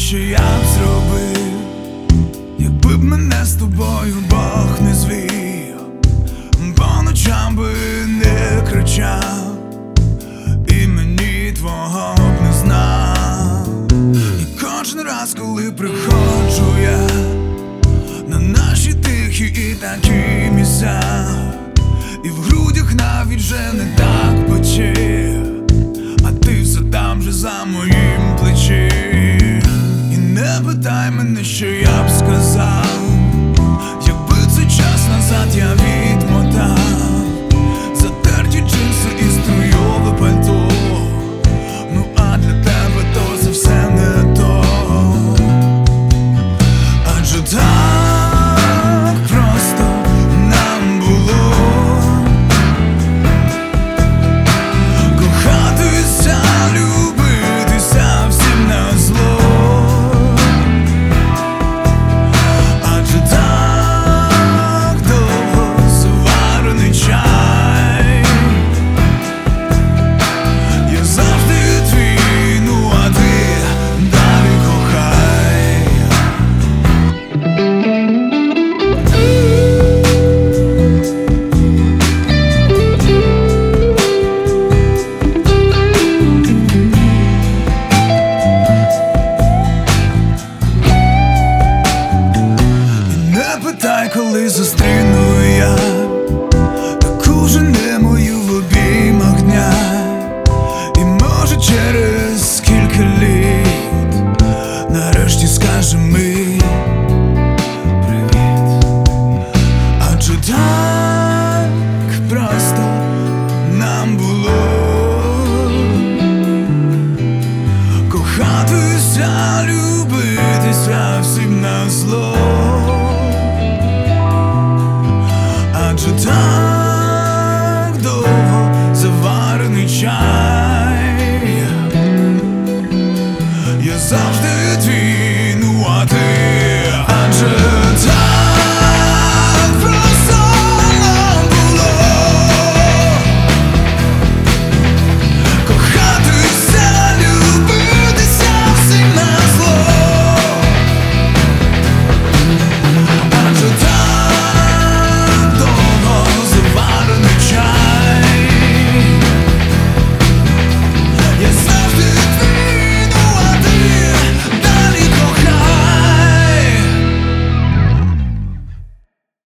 що я б зробив, якби б мене з тобою Бог не звів, по ночам би не кричав, імені твого б не знав. І кожен раз, коли приходжу я на наші тихі і такі